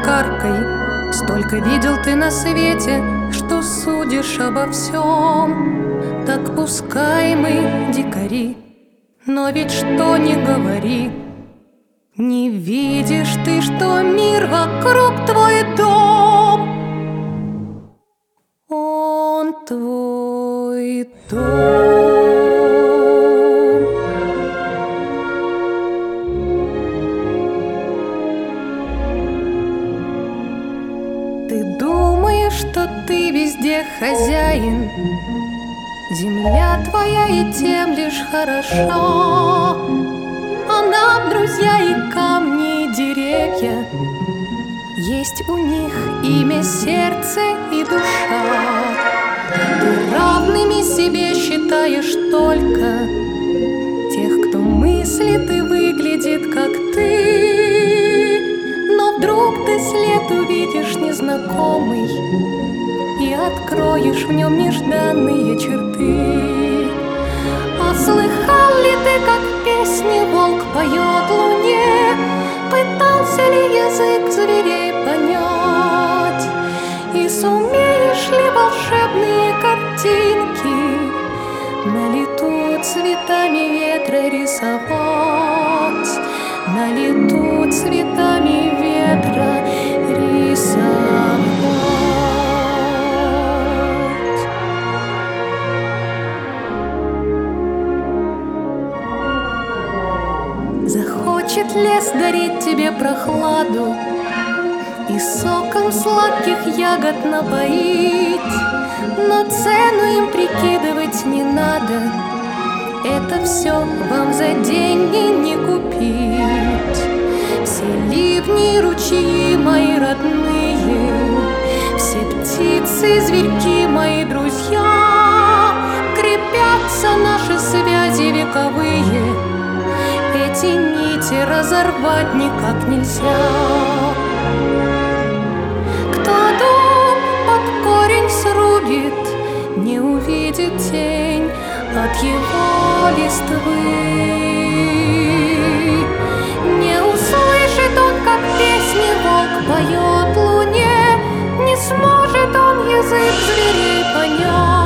каркай. Столько видел ты на свете, что судишь обо всем. Так пускай мы дикари, но ведь что ни говори, не видишь ты, что мир вокруг твой дом? Он твой дом. Ты думаешь, что ты везде хозяин, земля твоя и тем лишь хорошо. А нам друзья и камни, и деревья, есть у них имя, сердце и душа. Ты равными себе считаешь только тех, кто мыслит и выглядит как ты. Но вдруг ты след увидишь незнакомый и откроешь в нем нежданные черты. А слыхал ли ты, как в песне волк поет луне? Пытался ли язык зверей понять? И сумеешь ли волшебные картинки на лету цветами ветра рисовать? На лету цветами ветра рисовать. Захочет лес дарить тебе прохладу и соком сладких ягод напоить, но цену им прикидывать не надо, это все вам за деньги не купить. Все ливни и ручьи мои родные, все птицы, зверьки мои друзья, крепятся наши связи вековые, эти нити разорвать никак нельзя. Кто дуб под корень срубит, не увидит тень от его листвы. Не услышит он, как песни волк поет луне, не сможет он язык зверей понять.